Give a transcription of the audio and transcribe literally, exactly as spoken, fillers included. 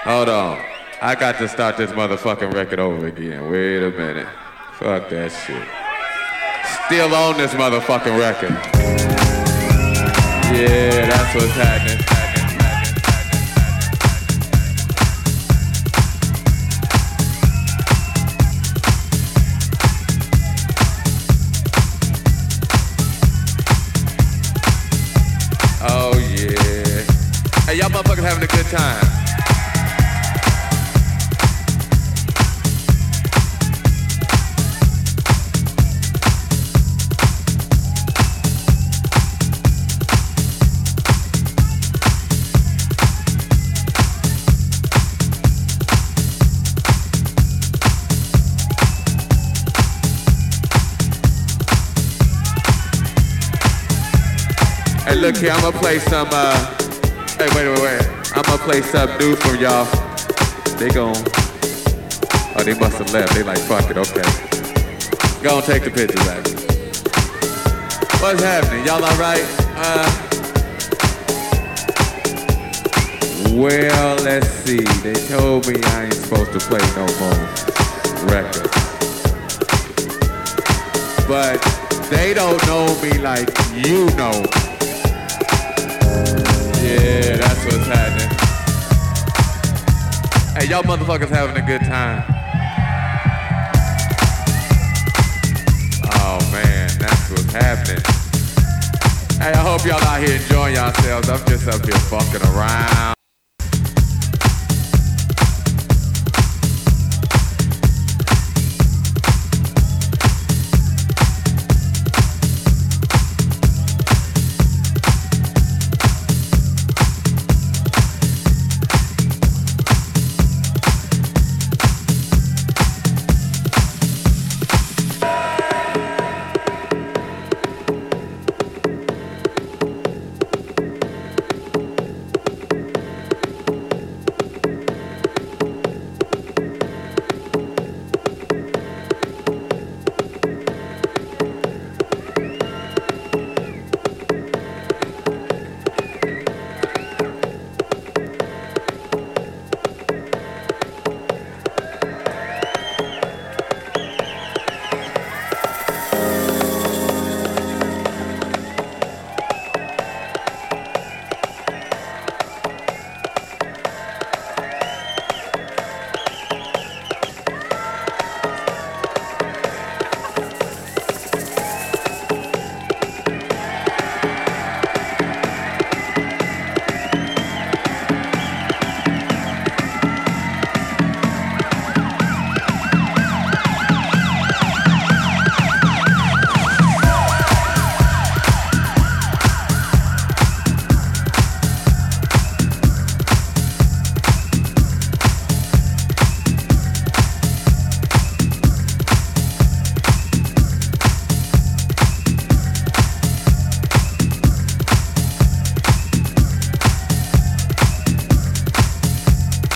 Hold on. I got to start this motherfucking record over again. Wait a minute. Fuck that shit. Still on this motherfucking record. Yeah, that's what's happening. Oh yeah. Hey, y'all motherfuckers having a good time. Hey, look here, I'm gonna play some, uh, hey, wait, wait, wait. I'm gonna play some new from y'all. They gon', oh, they must have left. They like, fuck it, okay. Go and take the picture back. What's happening? Y'all all right? Uh, well, let's see. They told me I ain't supposed to play no more records. But they don't know me like you know. Yeah, that's what's happening. Hey, y'all motherfuckers having a good time. Oh man, that's what's happening. Hey, I hope y'all out here enjoying yourselves. I'm just up here fucking around.